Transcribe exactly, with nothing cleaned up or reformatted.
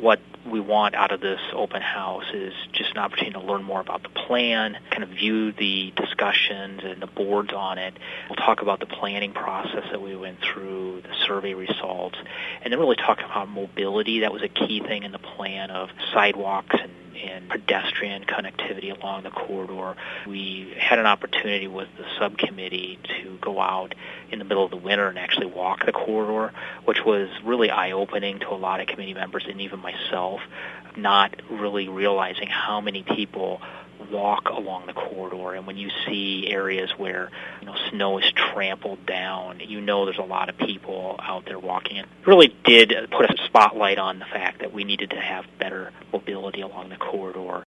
what we want out of this open house is just an opportunity to learn more about the plan, kind of view the discussions and the boards on it. We'll talk about the planning process that we went through, the survey results, and then really talk about mobility. That was a key thing in the plan of sidewalks and and pedestrian connectivity along the corridor. We had an opportunity with the subcommittee to go out in the middle of the winter and actually walk the corridor, which was really eye-opening to a lot of committee members and even myself, not really realizing how many people walk along the corridor. And when you see areas where you know snow is trampled down, you know there's a lot of people out there walking. It really did put a spotlight on the fact that we needed to have better mobility along the corridor.